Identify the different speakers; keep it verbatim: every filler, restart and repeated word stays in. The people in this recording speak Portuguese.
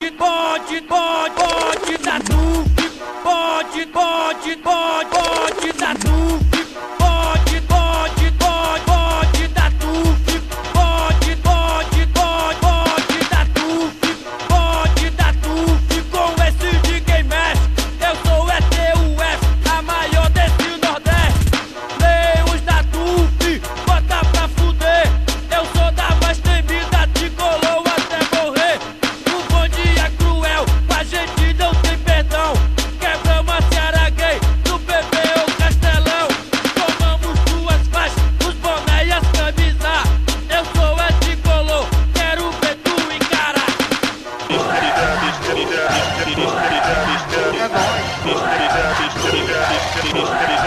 Speaker 1: Pode, pode, pode dar tu. Pode, pode, pode, pode dar tu. Pode, pode, pode, pode dar tu. Pode, pode, pode, pode dar tu. Pode dar tu. Com esse de quem mexe, eu sou E T U F, a maior desse Nordeste. Leia os da tu, bota pra fuder. Eu sou da mais temida, te colou até morrer. O bonde é cruel, com a gente não tem perdão. Quebramos a Seara Gay, no B B ou Castelão. Tomamos duas faixas, os boné e as camisas. Eu sou é de colou, quero ver tu encarar.
Speaker 2: É nóis.